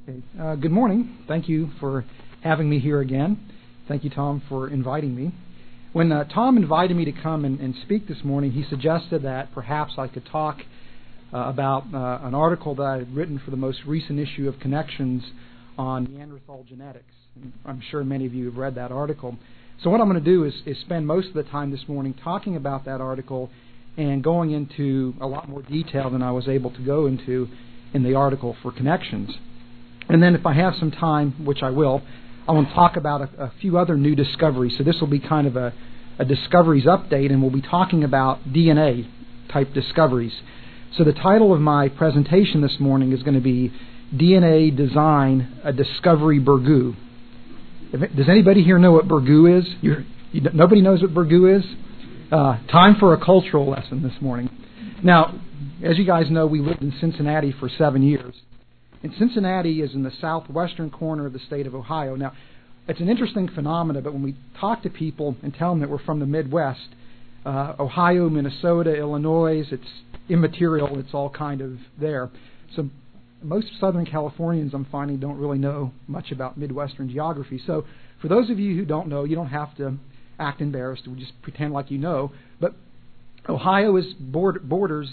Okay. Good morning. Thank you for having me here again. Thank you, Tom, for inviting me. When Tom invited me to come and speak this morning, he suggested that perhaps I could talk about an article that I had written for the most recent issue of Connections on Neanderthal genetics. I'm sure many of you have read that article. So what I'm going to do is spend most of the time this morning talking about that article and going into a lot more detail than I was able to go into in the article for Connections. And then if I have some time, which I will, I want to talk about a few other new discoveries. So this will be kind of a discoveries update, and we'll be talking about DNA-type discoveries. So the title of my presentation this morning is going to be DNA Design, a Discovery Burgoo. Does anybody here know what Burgoo is? Nobody knows what Burgoo is? Time for a cultural lesson this morning. Now, as you guys know, we lived in Cincinnati for 7 years. And Cincinnati is in the southwestern corner of the state of Ohio. Now, it's an interesting phenomenon, but when we talk to people and tell them that we're from the Midwest, Ohio, Minnesota, Illinois, it's immaterial, it's all kind of there. So most Southern Californians, I'm finding, don't really know much about Midwestern geography. So for those of you who don't know, you don't have to act embarrassed. We just pretend like you know. But Ohio is borders...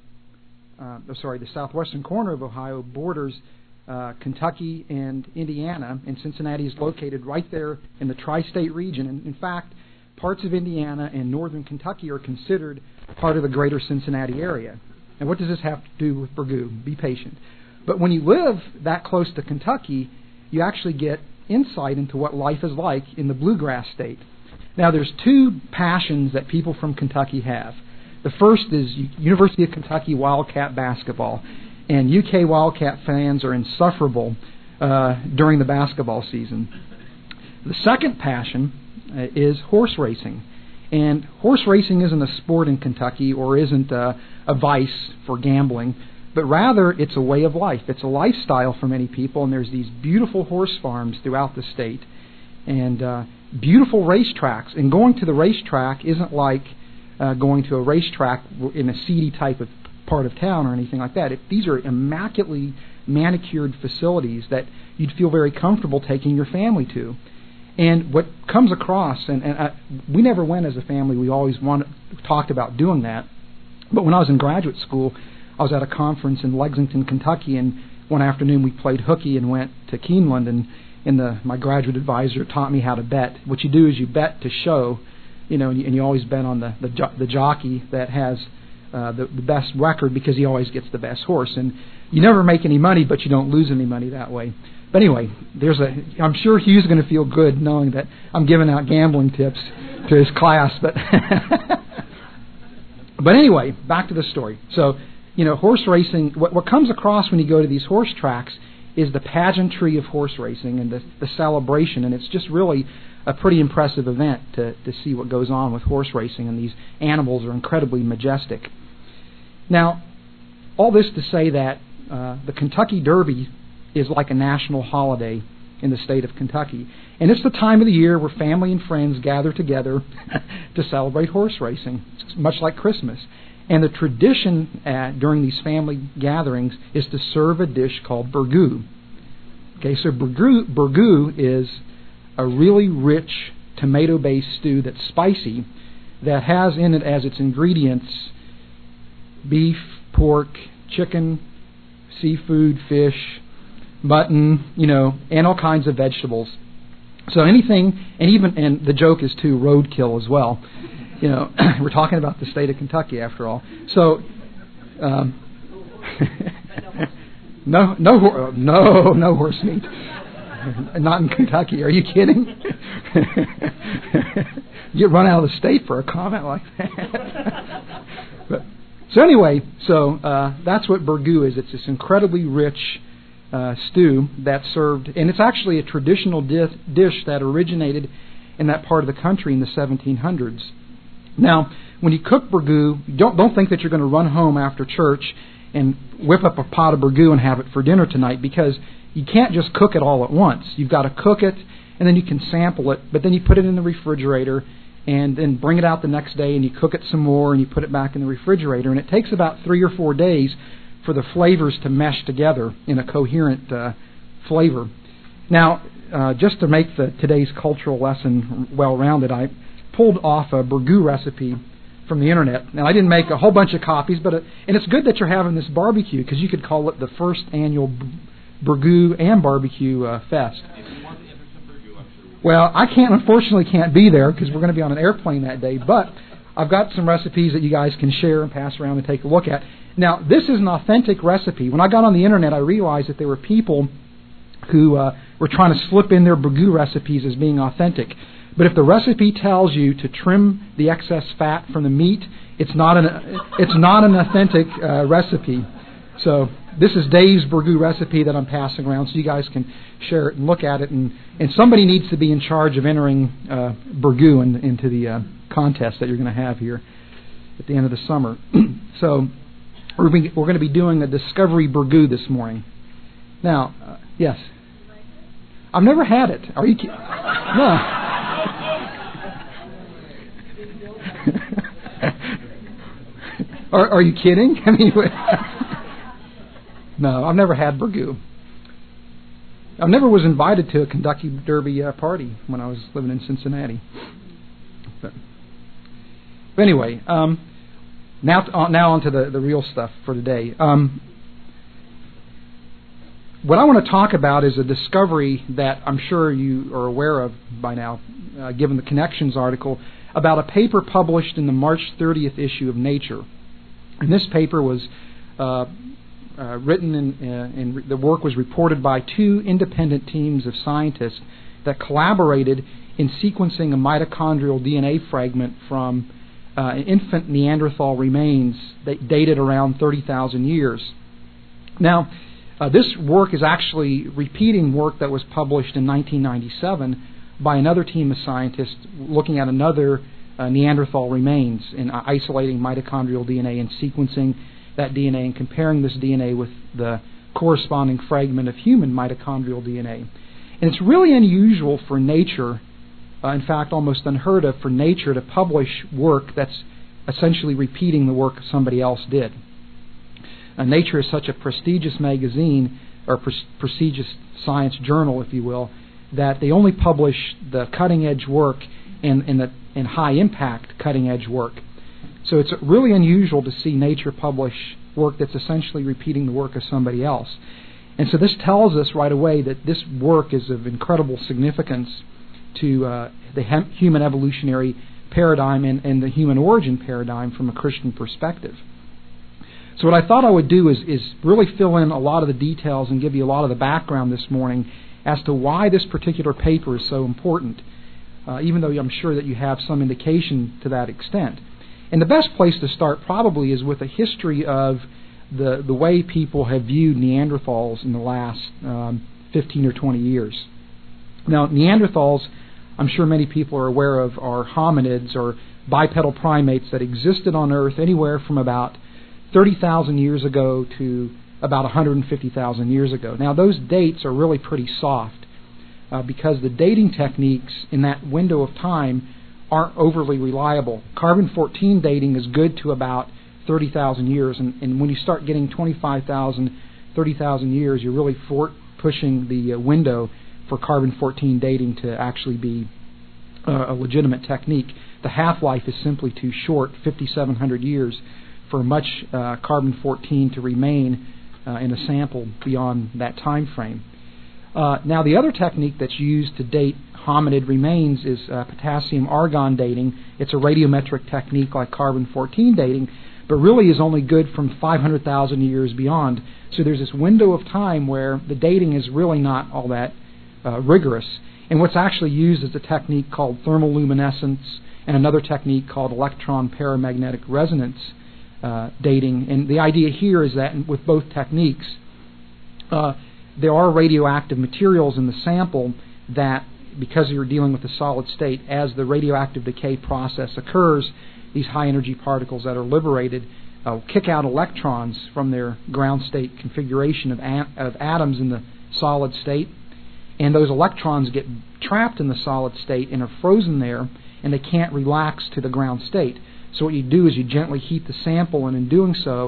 the southwestern corner of Ohio borders Kentucky and Indiana, and Cincinnati is located right there in the tri-state region. And in fact, parts of Indiana and northern Kentucky are considered part of the greater Cincinnati area. And what does this have to do with Burgoo? Be patient. But when you live that close to Kentucky, you actually get insight into what life is like in the bluegrass state. Now, there's two passions that people from Kentucky have. The first is University of Kentucky Wildcat basketball, and UK Wildcat fans are insufferable during the basketball season. The second passion is horse racing, and horse racing isn't a sport in Kentucky or isn't a vice for gambling, but rather it's a way of life. It's a lifestyle for many people, and there's these beautiful horse farms throughout the state and beautiful racetracks, and going to the racetrack isn't like going to a racetrack in a seedy type of part of town or anything like that. These are immaculately manicured facilities that you'd feel very comfortable taking your family to. And what comes across, and we never went as a family, we always talked about doing that. But when I was in graduate school, I was at a conference in Lexington, Kentucky, and one afternoon we played hooky and went to Keeneland, and my graduate advisor taught me how to bet. What you do is you bet to show, and you always bet on the jockey that has the best record because he always gets the best horse. And you never make any money, but you don't lose any money that way. But anyway, I'm sure Hugh's going to feel good knowing that I'm giving out gambling tips to his class. But but anyway, back to the story. So, horse racing, what comes across when you go to these horse tracks is the pageantry of horse racing and the celebration, and it's just really a pretty impressive event to see what goes on with horse racing, and these animals are incredibly majestic. Now, all this to say that the Kentucky Derby is like a national holiday in the state of Kentucky, and it's the time of the year where family and friends gather together to celebrate horse racing. It's much like Christmas. And the tradition during these family gatherings is to serve a dish called Burgoo. Okay, so Burgoo is a really rich tomato-based stew that's spicy, that has in it as its ingredients beef, pork, chicken, seafood, fish, mutton, and all kinds of vegetables. So anything, and the joke is too roadkill as well. We're talking about the state of Kentucky after all. So no horse meat. Not in Kentucky. Are you kidding? You run out of the state for a comment like that. So anyway, that's what Burgoo is. It's this incredibly rich stew that's served, and it's actually a traditional dish that originated in that part of the country in the 1700s. Now, when you cook Burgoo, don't think that you're going to run home after church and whip up a pot of Burgoo and have it for dinner tonight, because you can't just cook it all at once. You've got to cook it, and then you can sample it, but then you put it in the refrigerator and then bring it out the next day and you cook it some more and you put it back in the refrigerator. And it takes about 3 or 4 days for the flavors to mesh together in a coherent flavor. Now, just to make today's cultural lesson well-rounded, I pulled off a burgoo recipe from the internet. Now, I didn't make a whole bunch of copies, but and it's good that you're having this barbecue, because you could call it the first annual burgoo and barbecue fest. Well, I unfortunately can't be there because we're going to be on an airplane that day, but I've got some recipes that you guys can share and pass around and take a look at. Now, this is an authentic recipe. When I got on the internet, I realized that there were people who were trying to slip in their burgoo recipes as being authentic. But if the recipe tells you to trim the excess fat from the meat, it's not an authentic recipe. So this is Dave's burgoo recipe that I'm passing around, so you guys can share it and look at it. And somebody needs to be in charge of entering burgoo into the contest that you're going to have here at the end of the summer. So we're going to be doing a Discovery burgoo this morning. Now, yes. I've never had it. Are you kidding? No. Are you kidding? I mean, no, I've never had burgoo. I never was invited to a Kentucky Derby party when I was living in Cincinnati. But anyway, now on to the real stuff for today. What I want to talk about is a discovery that I'm sure you are aware of by now, given the Connections article, about a paper published in the March 30th issue of Nature. And this paper was written and the work was reported by two independent teams of scientists that collaborated in sequencing a mitochondrial DNA fragment from infant Neanderthal remains that dated around 30,000 years. Now, this work is actually repeating work that was published in 1997 by another team of scientists looking at another Neanderthal remains and isolating mitochondrial DNA and sequencing that DNA and comparing this DNA with the corresponding fragment of human mitochondrial DNA. And it's really unusual for Nature, in fact almost unheard of for Nature to publish work that's essentially repeating the work somebody else did. Nature is such a prestigious magazine, or prestigious science journal, if you will, that they only publish the cutting-edge work and high-impact cutting-edge work. So it's really unusual to see Nature publish work that's essentially repeating the work of somebody else. And so this tells us right away that this work is of incredible significance to the human evolutionary paradigm and the human origin paradigm from a Christian perspective. So what I thought I would do is really fill in a lot of the details and give you a lot of the background this morning as to why this particular paper is so important, even though I'm sure that you have some indication to that extent. And the best place to start probably is with a history of the way people have viewed Neanderthals in the last 15 or 20 years. Now, Neanderthals, I'm sure many people are aware of, are hominids or bipedal primates that existed on Earth anywhere from about 30,000 years ago to about 150,000 years ago. Now, those dates are really pretty soft because the dating techniques in that window of time aren't overly reliable. Carbon-14 dating is good to about 30,000 years, and when you start getting 25,000, 30,000 years, you're really pushing the window for carbon-14 dating to actually be a legitimate technique. The half-life is simply too short, 5,700 years, for much carbon-14 to remain in a sample beyond that time frame. Now, the other technique that's used to date hominid remains is potassium-argon dating. It's a radiometric technique like carbon-14 dating, but really is only good from 500,000 years beyond. So there's this window of time where the dating is really not all that rigorous. And what's actually used is a technique called thermoluminescence and another technique called electron paramagnetic resonance dating. And the idea here is that with both techniques, there are radioactive materials in the sample that, because you're dealing with a solid state, as the radioactive decay process occurs, these high-energy particles that are liberated kick out electrons from their ground state configuration of atoms in the solid state, and those electrons get trapped in the solid state and are frozen there, and they can't relax to the ground state. So what you do is you gently heat the sample, and in doing so,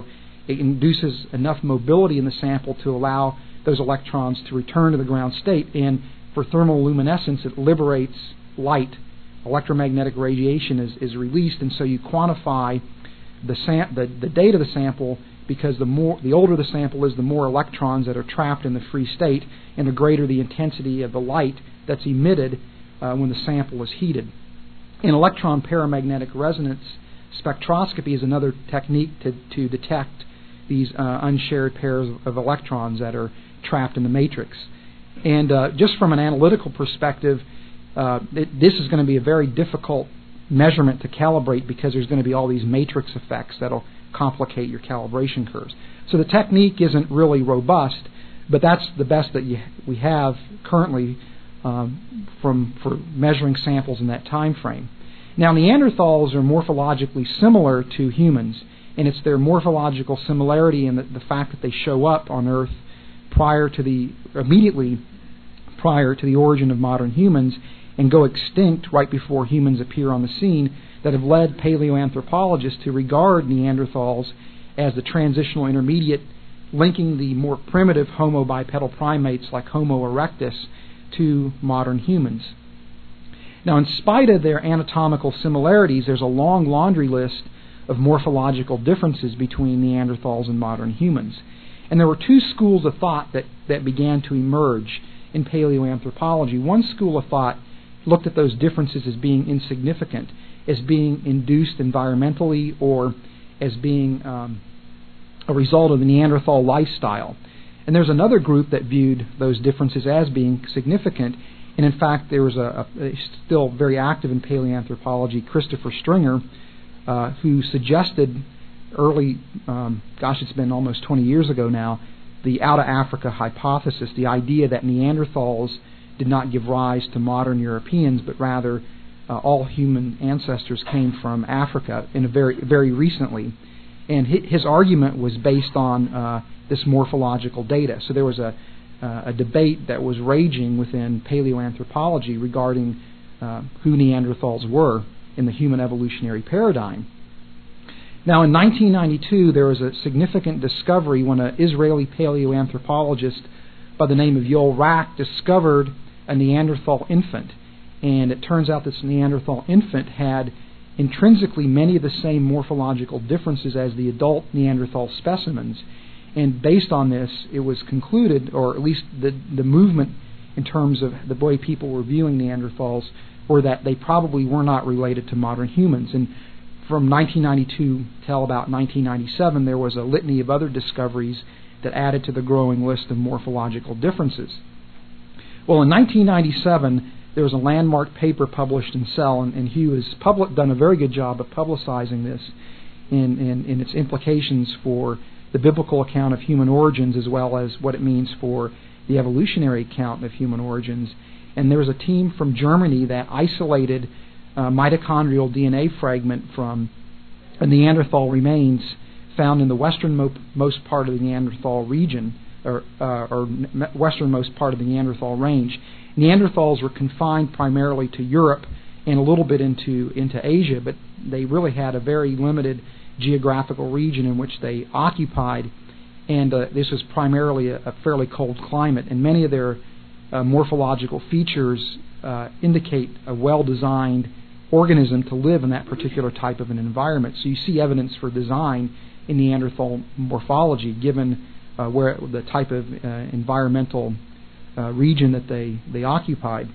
it induces enough mobility in the sample to allow those electrons to return to the ground state. And for thermoluminescence, it liberates light. Electromagnetic radiation is released, and so you quantify the date of the sample, because the older the sample is, the more electrons that are trapped in the free state, and the greater the intensity of the light that's emitted when the sample is heated. In electron paramagnetic resonance spectroscopy is another technique to detect these unshared pairs of electrons that are trapped in the matrix. And just from an analytical perspective, this is going to be a very difficult measurement to calibrate, because there's going to be all these matrix effects that'll complicate your calibration curves. So the technique isn't really robust, but that's the best that we have currently for measuring samples in that time frame. Now, Neanderthals are morphologically similar to humans, and it's their morphological similarity and the fact that they show up on Earth immediately prior to the origin of modern humans and go extinct right before humans appear on the scene that have led paleoanthropologists to regard Neanderthals as the transitional intermediate linking the more primitive Homo bipedal primates like Homo erectus to modern humans. Now, in spite of their anatomical similarities, there's a long laundry list of morphological differences between Neanderthals and modern humans. And there were two schools of thought that began to emerge in paleoanthropology. One school of thought looked at those differences as being insignificant, as being induced environmentally, or as being a result of the Neanderthal lifestyle. And there's another group that viewed those differences as being significant. And in fact, there was a still very active in paleoanthropology, Christopher Stringer, who suggested it's been almost 20 years ago now, the out-of-Africa hypothesis, the idea that Neanderthals did not give rise to modern Europeans, but rather all human ancestors came from Africa very, very recently. And his argument was based on this morphological data. So there was a debate that was raging within paleoanthropology regarding who Neanderthals were in the human evolutionary paradigm. Now, in 1992, there was a significant discovery when an Israeli paleoanthropologist by the name of Yoel Rak discovered a Neanderthal infant. And it turns out this Neanderthal infant had intrinsically many of the same morphological differences as the adult Neanderthal specimens. And based on this, it was concluded, or at least the movement in terms of the way people were viewing Neanderthals, were that they probably were not related to modern humans. And from 1992 till about 1997, there was a litany of other discoveries that added to the growing list of morphological differences. Well, in 1997, there was a landmark paper published in Cell, and Hugh has done a very good job of publicizing this in its implications for the biblical account of human origins, as well as what it means for the evolutionary account of human origins. And there was a team from Germany that isolated mitochondrial DNA fragment from Neanderthal remains found in the westernmost part of the Neanderthal region, or westernmost part of the Neanderthal range. Neanderthals were confined primarily to Europe and a little bit into Asia, but they really had a very limited geographical region in which they occupied, and this was primarily a fairly cold climate, and many of their morphological features indicate a well-designed organism to live in that particular type of an environment. So you see evidence for design in Neanderthal morphology, given where the type of environmental region that they occupied.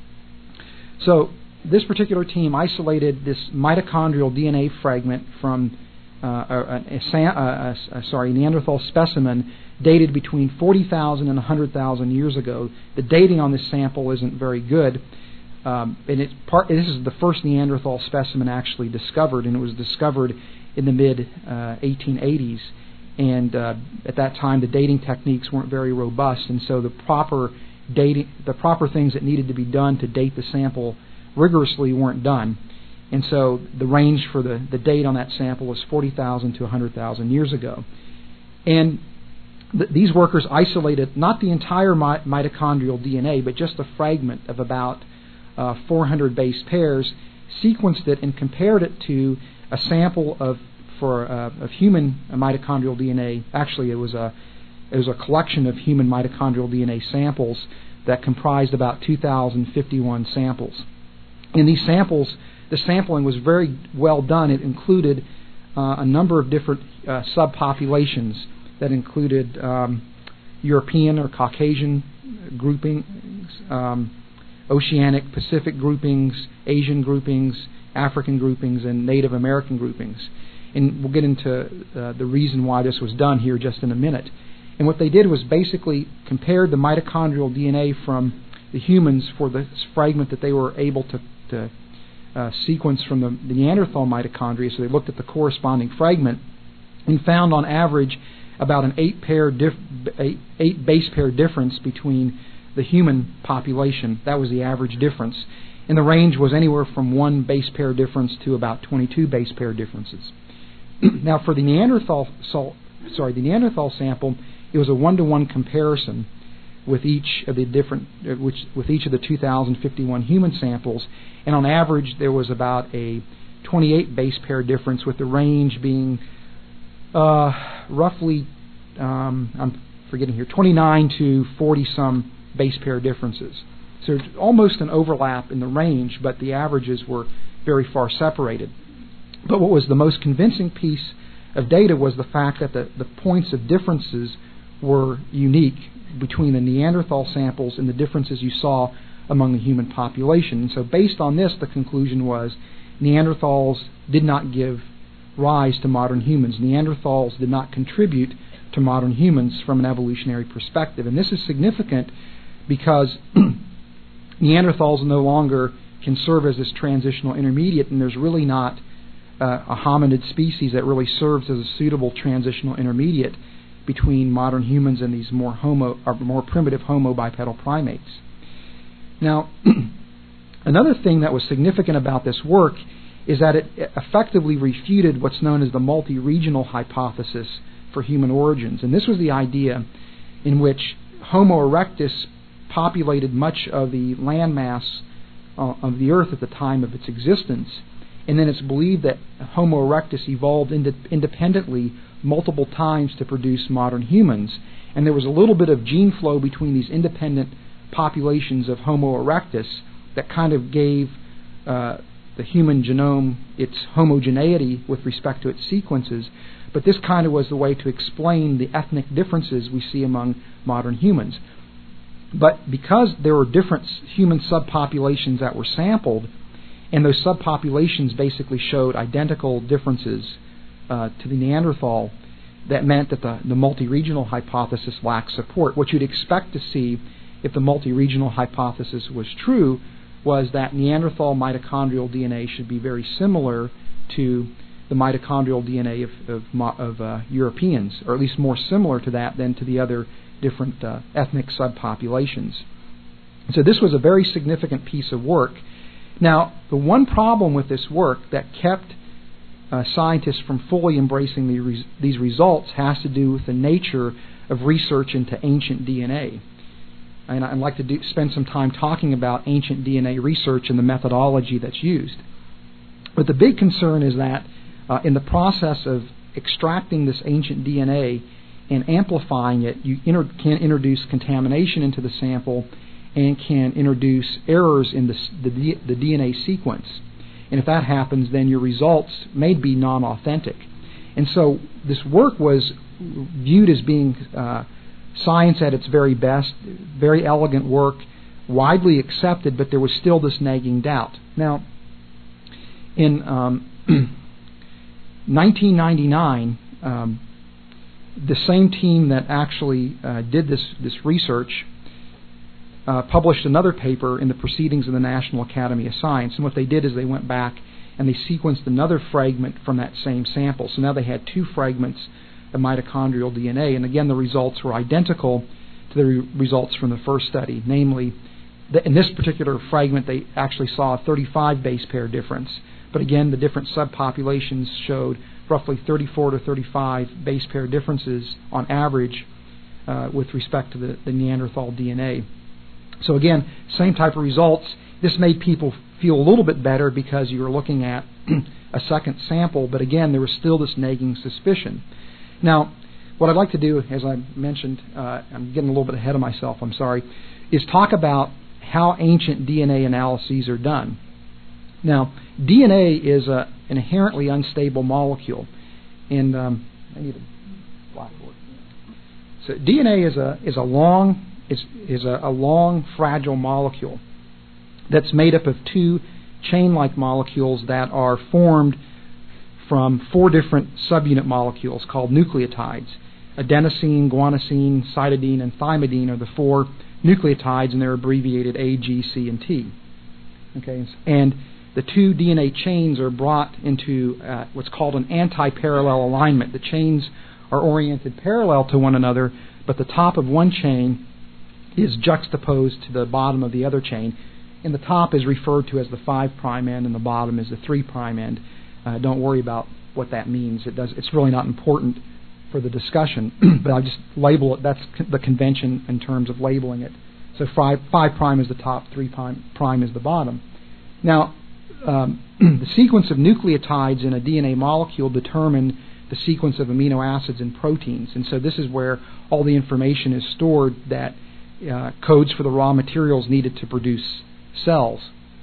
So this particular team isolated this mitochondrial DNA fragment from a Neanderthal specimen dated between 40,000 and 100,000 years ago. The dating on this sample isn't very good, and this is the first Neanderthal specimen actually discovered, and it was discovered in the mid-1880s. And at that time, the dating techniques weren't very robust, and so the proper things that needed to be done to date the sample rigorously weren't done. And so the range for the date on that sample was 40,000 to 100,000 years ago. And these workers isolated not the entire mitochondrial DNA, but just a fragment of about 400 base pairs, sequenced it, and compared it to a sample of of human mitochondrial DNA. Actually, it was a collection of human mitochondrial DNA samples that comprised about 2,051 samples. In these samples, the sampling was very well done. It included a number of different subpopulations that included European or Caucasian groupings, Oceanic Pacific groupings, Asian groupings, African groupings, and Native American groupings. And we'll get into the reason why this was done here just in a minute. And what they did was basically compared the mitochondrial DNA from the humans for the fragment that they were able to sequence from the Neanderthal mitochondria. So they looked at the corresponding fragment and found on average about an 8 base pair difference between the human population. That was the average difference. And the range was anywhere from 1 base pair difference to about 22 base pair differences. Now for the Neanderthal sample, it was a 1-to-1 comparison with each of the 2,051 human samples, and on average there was about a 28 base pair difference, with the range being roughly, I'm forgetting here, 29 to 40 some base pair differences. So there's almost an overlap in the range, but the averages were very far separated. But what was the most convincing piece of data was the fact that the points of differences were unique between the Neanderthal samples and the differences you saw among the human population. And so based on this, the conclusion was Neanderthals did not give rise to modern humans. Neanderthals did not contribute to modern humans from an evolutionary perspective. And this is significant because Neanderthals no longer can serve as this transitional intermediate, and there's really not a hominid species that really serves as a suitable transitional intermediate between modern humans and these more primitive Homo bipedal primates. Now, another thing that was significant about this work is that it effectively refuted what's known as the multi-regional hypothesis for human origins. And this was the idea in which Homo erectus populated much of the landmass of the Earth at the time of its existence, and then it's believed that Homo erectus evolved independently multiple times to produce modern humans. And there was a little bit of gene flow between these independent populations of Homo erectus that kind of gave the human genome its homogeneity with respect to its sequences. But this kind of was the way to explain the ethnic differences we see among modern humans. But because there were different human subpopulations that were sampled, and those subpopulations basically showed identical differences to the Neanderthal, that meant that the multi-regional hypothesis lacked support. What you'd expect to see if the multi-regional hypothesis was true was that Neanderthal mitochondrial DNA should be very similar to the mitochondrial DNA of Europeans, or at least more similar to that than to the other different ethnic subpopulations. So this was a very significant piece of work. Now, the one problem with this work that kept scientists from fully embracing these results has to do with the nature of research into ancient DNA. And I'd like to spend some time talking about ancient DNA research and the methodology that's used. But the big concern is that in the process of extracting this ancient DNA and amplifying it, you can introduce contamination into the sample and can introduce errors in the DNA sequence. And if that happens, then your results may be non-authentic. And so this work was viewed as being science at its very best, very elegant work, widely accepted, but there was still this nagging doubt. Now, in 1999, the same team that actually did this research published another paper in the Proceedings of the National Academy of Science. And what they did is they went back and they sequenced another fragment from that same sample. So now they had 2 fragments of mitochondrial DNA. And again, the results were identical to the results from the first study. Namely, in this particular fragment, they actually saw a 35 base pair difference. But again, the different subpopulations showed roughly 34 to 35 base pair differences on average with respect to the Neanderthal DNA. So again, same type of results. This made people feel a little bit better because you were looking at a second sample, but again, there was still this nagging suspicion. Now, what I'd like to do, as I mentioned, I'm getting a little bit ahead of myself, I'm sorry, is talk about how ancient DNA analyses are done. Now, DNA is an inherently unstable molecule, and I need a blackboard. So DNA is a long, fragile molecule that's made up of two chain-like molecules that are formed from four different subunit molecules called nucleotides. Adenosine, guanosine, cytidine, and thymidine are the four nucleotides, and they're abbreviated A, G, C, and T. Okay, and the two DNA chains are brought into what's called an anti-parallel alignment. The chains are oriented parallel to one another, but the top of one chain is juxtaposed to the bottom of the other chain, and the top is referred to as the 5' end, and the bottom is the 3' end. Don't worry about what that means. It's really not important for the discussion, but I'll just label it. That's the convention in terms of labeling it. So 5' is the top, 3' is the bottom. Now, the sequence of nucleotides in a DNA molecule determine the sequence of amino acids and proteins, and so this is where all the information is stored that codes for the raw materials needed to produce cells.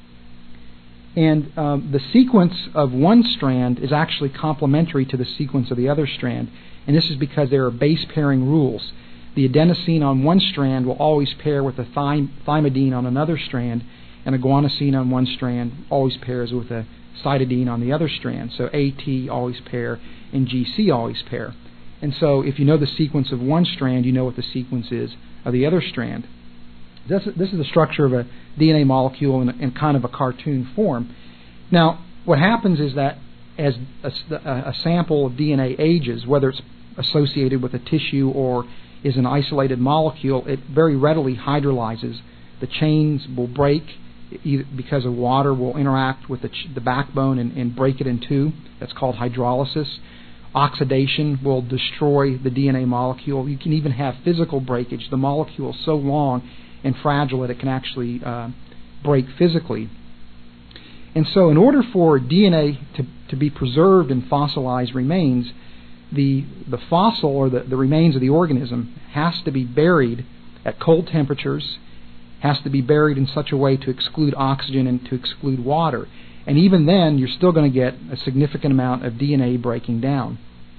And the sequence of one strand is actually complementary to the sequence of the other strand, and this is because there are base pairing rules. The adenosine on one strand will always pair with a thymidine on another strand, and a guanosine on one strand always pairs with a cytidine on the other strand. So AT always pair and GC always pair. And so if you know the sequence of one strand, you know what the sequence is of the other strand. This is the structure of a DNA molecule in kind of a cartoon form. Now, what happens is that as a sample of DNA ages, whether it's associated with a tissue or is an isolated molecule, it very readily hydrolyzes. The chains will break either because of water will interact with the backbone and break it in two. That's called hydrolysis. Oxidation will destroy the DNA molecule. You can even have physical breakage. The molecule is so long and fragile that it can actually break physically. And so in order for DNA to be preserved in fossilized remains, the fossil or the remains of the organism has to be buried at cold temperatures, has to be buried in such a way to exclude oxygen and to exclude water. And even then, you're still going to get a significant amount of DNA breaking down.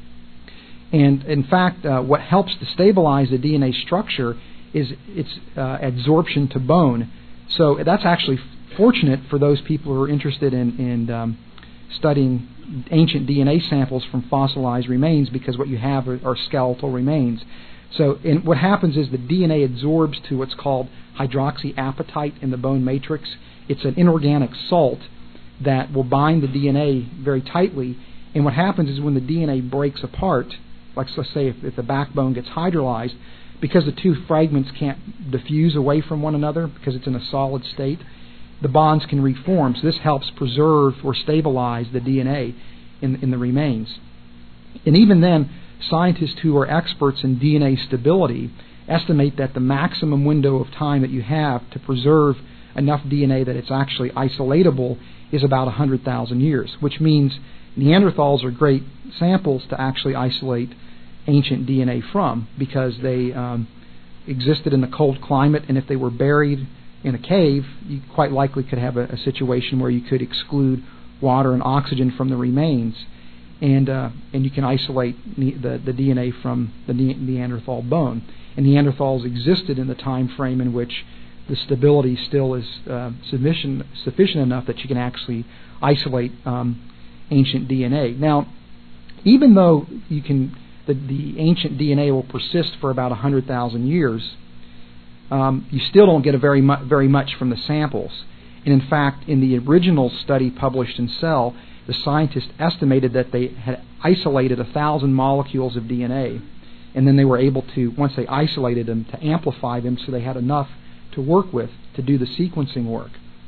And in fact, what helps to stabilize the DNA structure is its adsorption to bone. So that's actually fortunate for those people who are interested in studying ancient DNA samples from fossilized remains, because what you have are skeletal remains. So what happens is the DNA adsorbs to what's called hydroxyapatite in the bone matrix. It's an inorganic salt that will bind the DNA very tightly. And what happens is when the DNA breaks apart, like let's say if the backbone gets hydrolyzed, because the two fragments can't diffuse away from one another because it's in a solid state, the bonds can reform. So this helps preserve or stabilize the DNA in the remains. And even then, scientists who are experts in DNA stability estimate that the maximum window of time that you have to preserve enough DNA that it's actually isolatable is about 100,000 years, which means Neanderthals are great samples to actually isolate ancient DNA from, because they existed in a cold climate, and if they were buried in a cave, you quite likely could have a situation where you could exclude water and oxygen from the remains, and you can isolate the DNA from the Neanderthal bone. And Neanderthals existed in the time frame in which the stability still is sufficient enough that you can actually isolate ancient DNA. Now, even though the ancient DNA will persist for about 100,000 years, you still don't get very much from the samples. And in fact, in the original study published in Cell, the scientists estimated that they had isolated 1,000 molecules of DNA, and then they were able to, once they isolated them, to amplify them so they had enough to work with to do the sequencing work.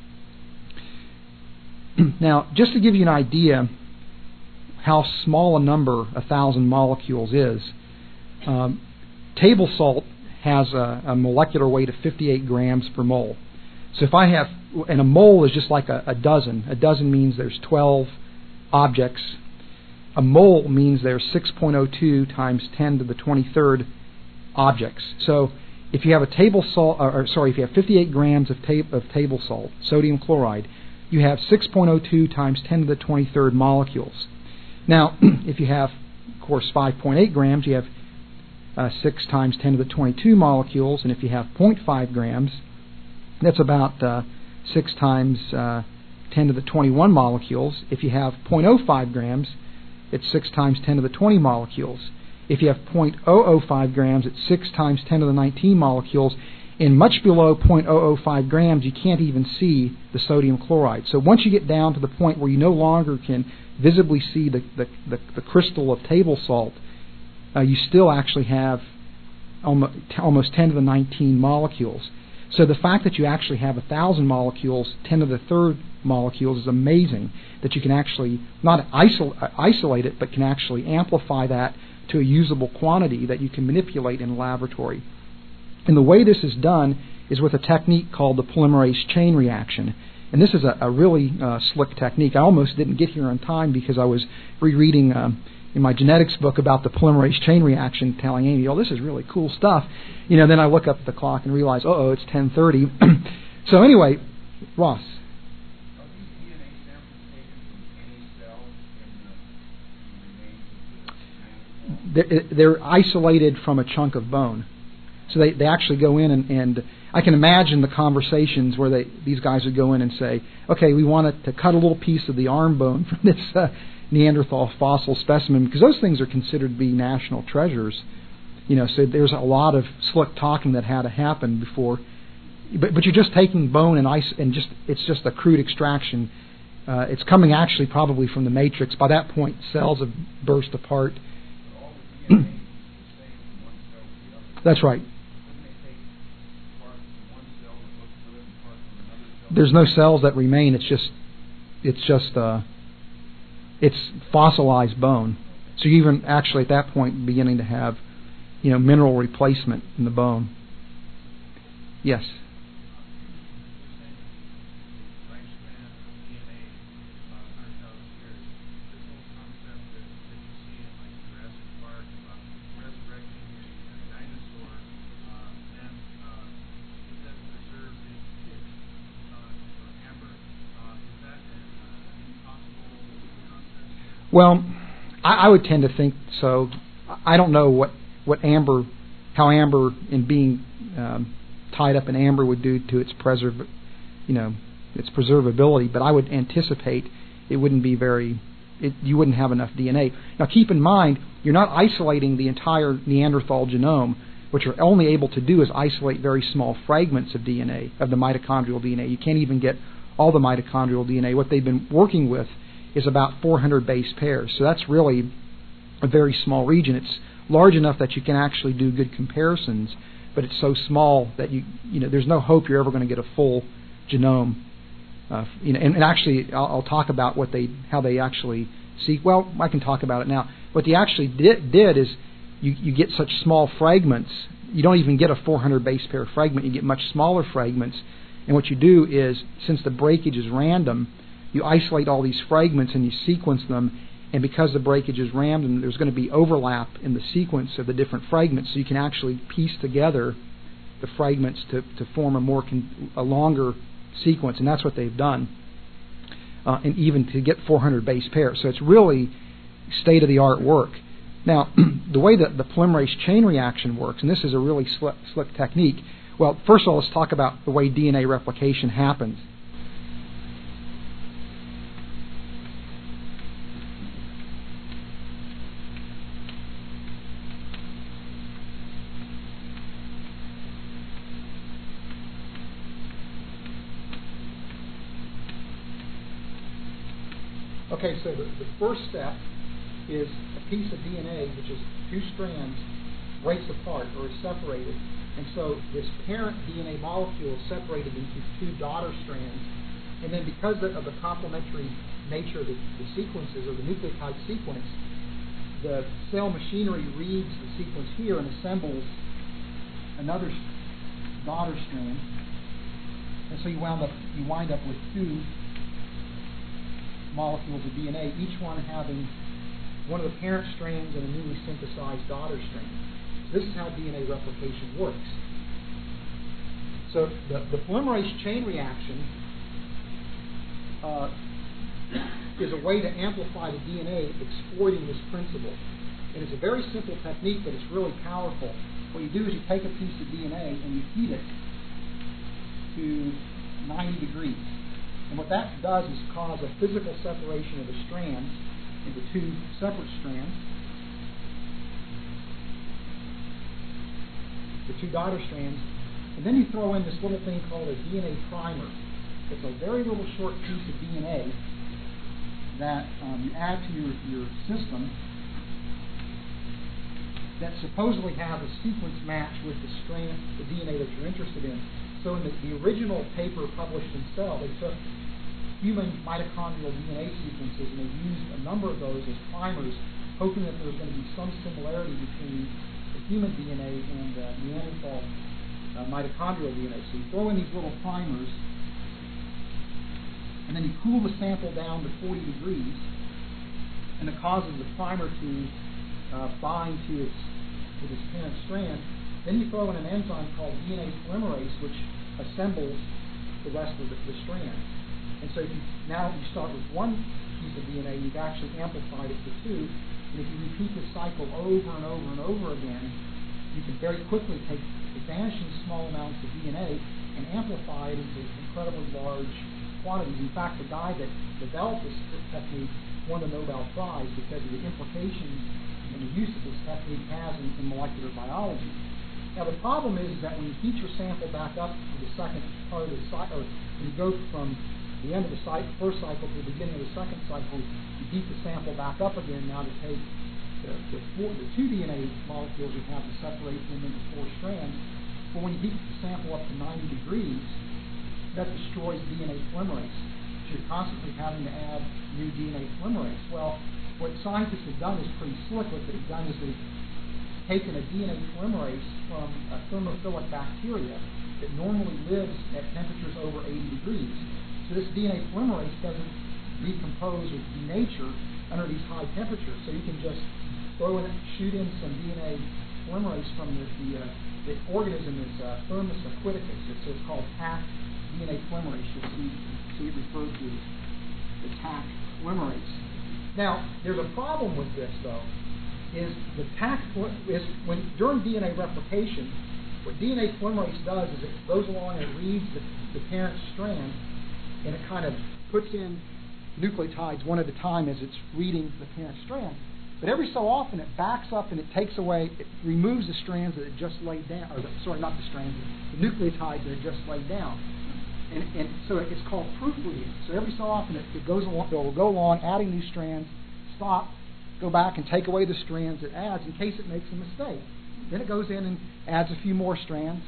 Now, just to give you an idea how small a number 1,000 molecules is, table salt has a molecular weight of 58 grams per mole. So if I have, and a mole is just like a dozen. A dozen means there's 12 objects. A mole means there's 6.02 times 10 to the 23rd objects. So if you have a table salt, if you have 58 grams of table salt, sodium chloride, you have 6.02 times 10 to the 23rd molecules. Now, if you have, of course, 5.8 grams, you have 6 times 10 to the 22 molecules, and if you have 0.5 grams, that's about 6 times 10 to the 21 molecules. If you have 0.05 grams, it's 6 times 10 to the 20 molecules. If you have 0.005 grams, it's 6 times 10 to the 19 molecules. And much below 0.005 grams, you can't even see the sodium chloride. So once you get down to the point where you no longer can visibly see the crystal of table salt, you still actually have almost 10 to the 19 molecules. So the fact that you actually have 1,000 molecules, 10 to the third molecules, is amazing. That you can actually not isolate it, but can actually amplify that to a usable quantity that you can manipulate in a laboratory. And the way this is done is with a technique called the polymerase chain reaction. And this is a really slick technique. I almost didn't get here on time because I was rereading in my genetics book about the polymerase chain reaction, telling Amy, "Oh, this is really cool stuff." Then I look up at the clock and realize, it's 10:30. So anyway, Ross. They're isolated from a chunk of bone. So they actually go in and I can imagine the conversations where these guys would go in and say, okay, we want to cut a little piece of the arm bone from this Neanderthal fossil specimen, because those things are considered to be national treasures. So there's a lot of slick talking that had to happen before. But you're just taking bone and ice and it's just a crude extraction. It's coming actually probably from the matrix. By that point, cells have burst apart. That's right. There's no cells that remain. It's fossilized bone. So you even actually at that point beginning to have, mineral replacement in the bone. Yes. Well, I would tend to think so. I don't know how amber and being tied up in amber would do to its its preservability, but I would anticipate it wouldn't be you wouldn't have enough DNA. Now keep in mind, you're not isolating the entire Neanderthal genome. What you're only able to do is isolate very small fragments of DNA, of the mitochondrial DNA. You can't even get all the mitochondrial DNA. What they've been working with is about 400 base pairs. So that's really a very small region. It's large enough that you can actually do good comparisons, but it's so small that there's no hope you're ever going to get a full genome. And actually, I'll talk about how they actually seek. Well, I can talk about it now. What they actually did is you get such small fragments. You don't even get a 400 base pair fragment. You get much smaller fragments. And what you do is, since the breakage is random, you isolate all these fragments and you sequence them, and because the breakage is random, there's going to be overlap in the sequence of the different fragments, so you can actually piece together the fragments to form a longer sequence, and that's what they've done, and even to get 400 base pairs. So it's really state-of-the-art work. Now, the way that the polymerase chain reaction works, and this is a really slick technique, well, first of all, let's talk about the way DNA replication happens. Okay, so the first step is a piece of DNA, which is two strands, breaks apart or is separated. And so this parent DNA molecule is separated into two daughter strands. And then because of the complementary nature of the sequences, or the nucleotide sequence, the cell machinery reads the sequence here and assembles another daughter strand. And so you wind up with two molecules of DNA, each one having one of the parent strands and a newly synthesized daughter strand. So this is how DNA replication works. So the polymerase chain reaction is a way to amplify the DNA exploiting this principle. And it's a very simple technique, but it's really powerful. What you do is you take a piece of DNA and you heat it to 90 degrees. And what that does is cause a physical separation of the strands into two separate strands. The two daughter strands. And then you throw in this little thing called a DNA primer. It's a very little short piece of DNA that you add to your system that supposedly has a sequence match with the strand, the DNA that you're interested in. So in the original paper published in Cell, they took human mitochondrial DNA sequences and they used a number of those as primers, hoping that there was going to be some similarity between the human DNA and Neanderthal mitochondrial DNA. So you throw in these little primers, and then you cool the sample down to 40 degrees, and it causes the primer to bind to its parent strand. Then you throw in an enzyme called DNA polymerase, which assembles the rest of the strand. And so now you start with one piece of DNA, you've actually amplified it to two, and if you repeat this cycle over and over and over again, you can very quickly take vanishing small amounts of DNA and amplify it into incredibly large quantities. In fact, the guy that developed this technique won the Nobel Prize because of the implications and the use that this technique has in molecular biology. Now, the problem is that when you heat your sample back up to the second part of the cycle, or when you go from the end of the first cycle to the beginning of the second cycle, you heat the sample back up again now to take the two DNA molecules you have to separate them into four strands. But when you heat the sample up to 90 degrees, that destroys DNA polymerase. So you're constantly having to add new DNA polymerase. Well, what scientists have done is pretty slick. What they've done is they've taken a DNA polymerase from a thermophilic bacteria that normally lives at temperatures over 80 degrees. So this DNA polymerase doesn't decompose or denature under these high temperatures. So you can just shoot in some DNA polymerase from the organism is Thermus aquaticus. It's called TAC DNA polymerase. You'll see it referred to as the TAC polymerase. Now, there's a problem with this, though, is the TAC is when during DNA replication, what DNA polymerase does is it goes along and it reads the parent strand, and it kind of puts in nucleotides one at a time as it's reading the parent strand. But every so often it backs up and it takes away, it removes the strands that it just laid down, not the strands, the nucleotides that it just laid down. And so it's called proofreading. So every so often it goes along, it will go along, adding new strands, stop, go back and take away the strands it adds in case it makes a mistake. Then it goes in and adds a few more strands,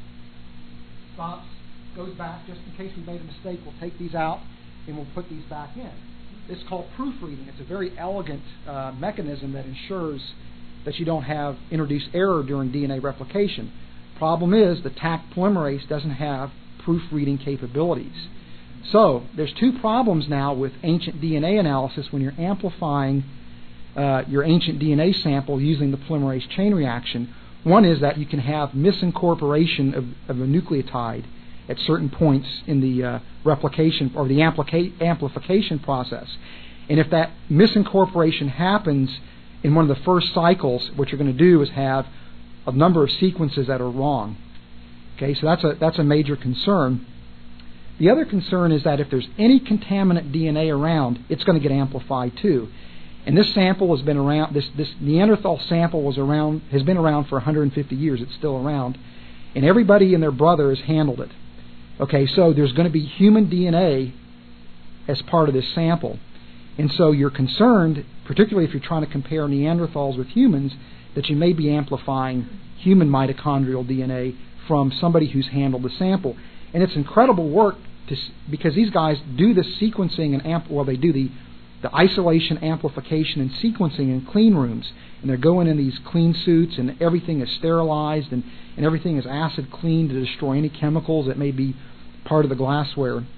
stops, goes back, just in case we made a mistake, we'll take these out and we'll put these back in. It's called proofreading. It's a very elegant mechanism that ensures that you don't introduce error during DNA replication. Problem is the TAC polymerase doesn't have proofreading capabilities. So there's two problems now with ancient DNA analysis when you're amplifying your ancient DNA sample using the polymerase chain reaction. One is that you can have misincorporation of a nucleotide at certain points in the replication or the amplification process. And if that misincorporation happens in one of the first cycles, what you're going to do is have a number of sequences that are wrong. Okay, so that's a major concern. The other concern is that if there's any contaminant DNA around, it's going to get amplified too. And this sample has been around. This Neanderthal sample has been around for 150 years. It's still around, and everybody and their brother has handled it. Okay, so there's going to be human DNA as part of this sample. And so you're concerned, particularly if you're trying to compare Neanderthals with humans, that you may be amplifying human mitochondrial DNA from somebody who's handled the sample. And it's incredible work because these guys do the sequencing and they do the isolation, amplification, and sequencing in clean rooms. And they're going in these clean suits, and everything is sterilized, and everything is acid cleaned to destroy any chemicals that may be part of the glassware.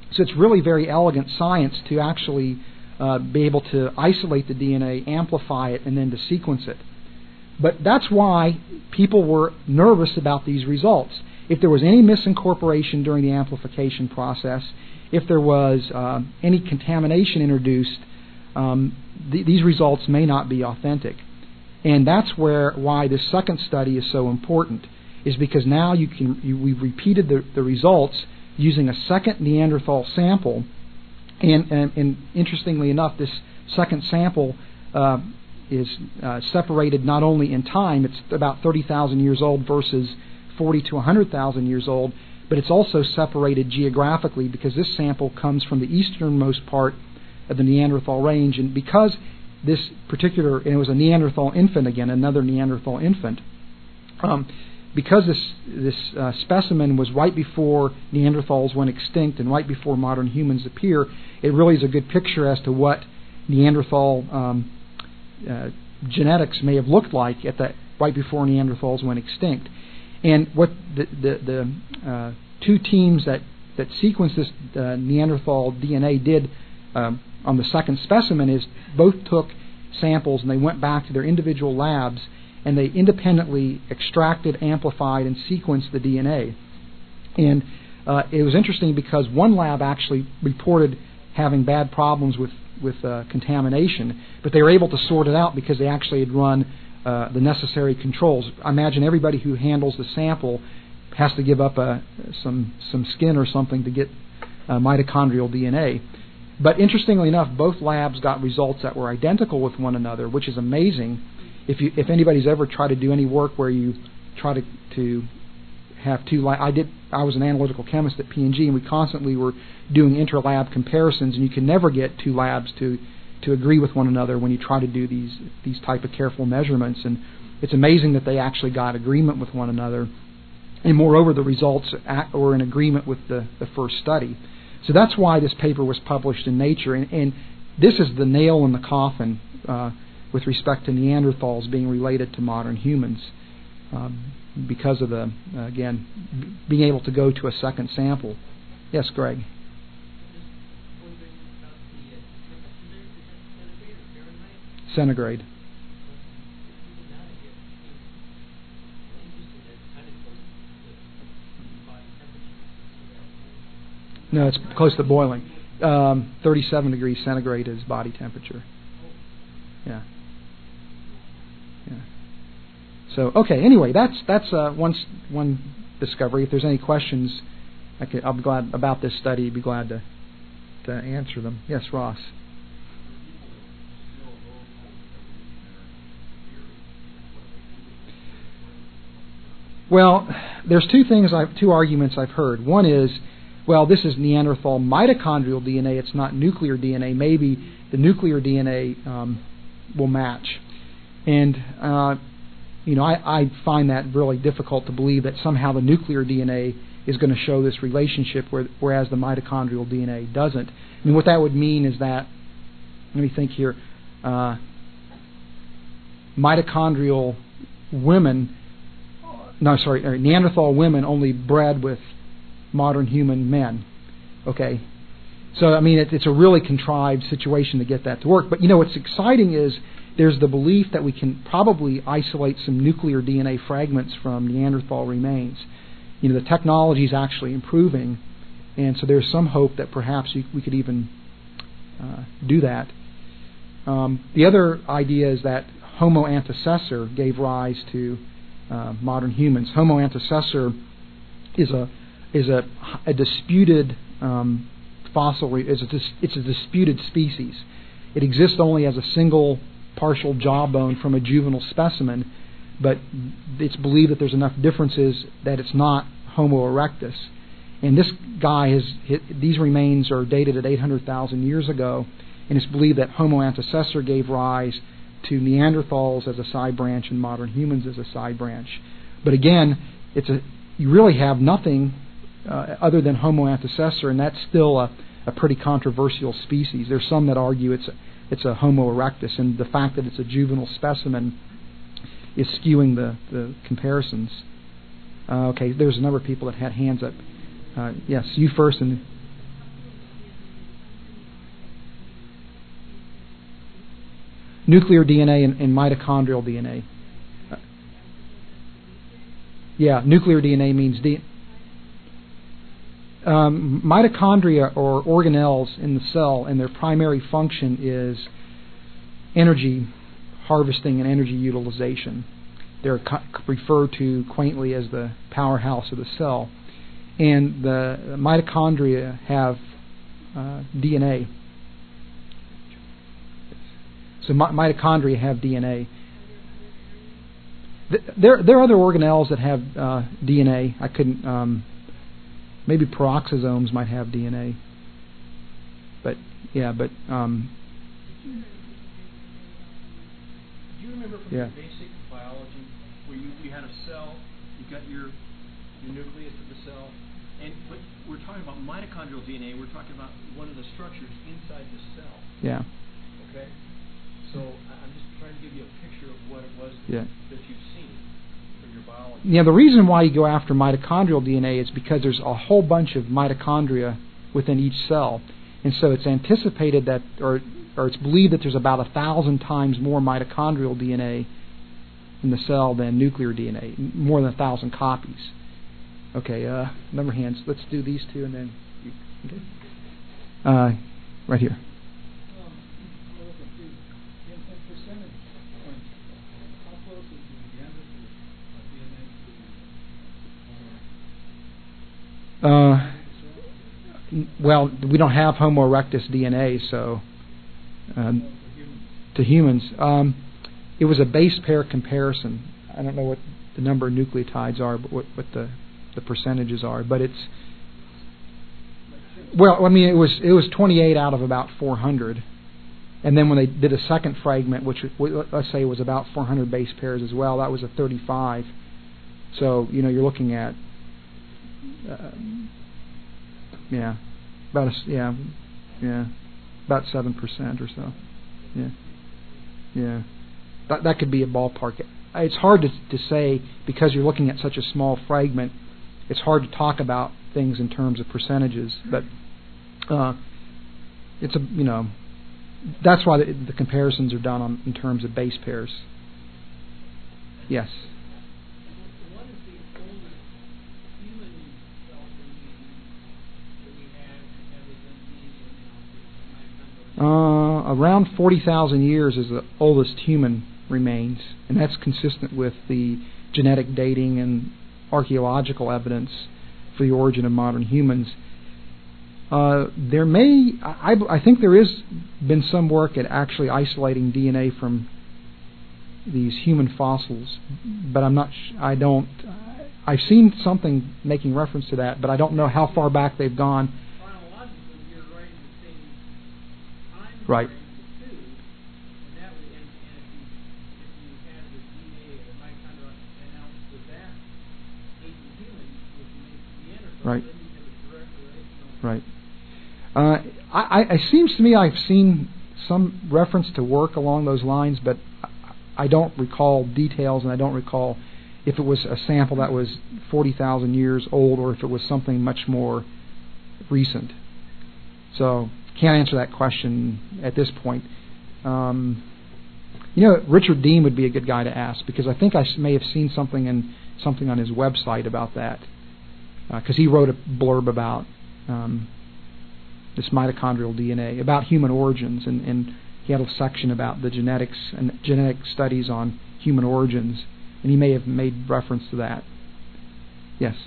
So it's really very elegant science to actually be able to isolate the DNA, amplify it, and then to sequence it. But that's why people were nervous about these results. If there was any misincorporation during the amplification process, if there was any contamination introduced, these results may not be authentic. And that's why this second study is so important, is because now we've repeated the results using a second Neanderthal sample. And interestingly enough, this second sample is separated not only in time, it's about 30,000 years old versus 40 to 100,000 years old, but it's also separated geographically because this sample comes from the easternmost part of the Neanderthal range. And because this particular, and it was a Neanderthal infant again, another Neanderthal infant, because this specimen was right before Neanderthals went extinct and right before modern humans appear, it really is a good picture as to what Neanderthal genetics may have looked like right before Neanderthals went extinct. And what the two teams that sequenced this Neanderthal DNA did on the second specimen is both took samples and they went back to their individual labs and they independently extracted, amplified, and sequenced the DNA. And it was interesting because one lab actually reported having bad problems with contamination, but they were able to sort it out because they actually had run the necessary controls. I imagine everybody who handles the sample has to give up some skin or something to get mitochondrial DNA. But interestingly enough, both labs got results that were identical with one another, which is amazing. If anybody's ever tried to do any work where you try to have two I was an analytical chemist at P&G, and we constantly were doing inter-lab comparisons, and you can never get two labs to agree with one another when you try to do these type of careful measurements. And it's amazing that they actually got agreement with one another. And moreover, the results were in agreement with the first study. So that's why this paper was published in Nature. And this is the nail in the coffin with respect to Neanderthals being related to modern humans because of again, being able to go to a second sample. Yes, Greg? Centigrade. No, it's close to boiling. 37 degrees centigrade is body temperature. Yeah. So, okay. Anyway, that's one discovery. If there's any questions, I'll be glad about this study. Be glad to answer them. Yes, Ross. Well, there's two arguments I've heard. One is, well, this is Neanderthal mitochondrial DNA. It's not nuclear DNA. Maybe the nuclear DNA will match. And I find that really difficult to believe that somehow the nuclear DNA is going to show this relationship, whereas the mitochondrial DNA doesn't. I mean, what that would mean is that, let me think here, Neanderthal women only bred with modern human men. Okay? So, I mean, it's a really contrived situation to get that to work. But, what's exciting is there's the belief that we can probably isolate some nuclear DNA fragments from Neanderthal remains. The technology is actually improving, and so there's some hope that perhaps we could even do that. The other idea is that Homo antecessor gave rise to modern humans. Homo antecessor is a disputed fossil. It's a disputed species. It exists only as a single partial jawbone from a juvenile specimen, but it's believed that there's enough differences that it's not Homo erectus. And this guy these remains are dated at 800,000 years ago, and it's believed that Homo antecessor gave rise to Neanderthals as a side branch and modern humans as a side branch. But again, you really have nothing other than Homo antecessor, and that's still a pretty controversial species. There's some that argue it's a Homo erectus, and the fact that it's a juvenile specimen is skewing the comparisons. Okay, there's a number of people that had hands up. Yes, you first. And nuclear DNA and mitochondrial DNA. Yeah, nuclear DNA means mitochondria or organelles in the cell, and their primary function is energy harvesting and energy utilization. They're referred to quaintly as the powerhouse of the cell. And the mitochondria have DNA. So mitochondria have DNA. There are other organelles that have DNA. I couldn't. Maybe peroxisomes might have DNA. But yeah, but. Do you remember from your basic biology where you had a cell, you got your nucleus of the cell, and but we're talking about mitochondrial DNA. We're talking about one of the structures inside the cell. Yeah. Okay. So I'm just trying to give you a picture of what it was that you've seen from your biology. Yeah, the reason why you go after mitochondrial DNA is because there's a whole bunch of mitochondria within each cell. And so it's anticipated that, or it's believed that there's about 1,000 times more mitochondrial DNA in the cell than nuclear DNA, more than 1,000 copies. Okay, number of hands. Let's do these two and then... Okay. Right here. Well, we don't have Homo erectus DNA, so to humans, it was a base pair comparison. I don't know what the number of nucleotides are, but what the percentages are. But it's I mean, it was 28 out of about 400, and then when they did a second fragment, which let's say was about 400 base pairs as well, that was a 35. So you're looking at. About 7% or so. That could be a ballpark. It's hard to say because you're looking at such a small fragment. It's hard to talk about things in terms of percentages, but it's that's why the comparisons are done in terms of base pairs. Yes. Around 40,000 years is the oldest human remains, and that's consistent with the genetic dating and archaeological evidence for the origin of modern humans. I think there has been some work at actually isolating DNA from these human fossils, but I've seen something making reference to that, but I don't know how far back they've gone. Right. Right. It seems to me I've seen some reference to work along those lines, but I don't recall details, and I don't recall if it was a sample that was 40,000 years old or if it was something much more recent. So can't answer that question at this point. Richard Dean would be a good guy to ask, because I think I may have seen something on his website about that, because he wrote a blurb about this mitochondrial DNA, about human origins, and he had a section about the genetics and genetic studies on human origins, and he may have made reference to that. Yes.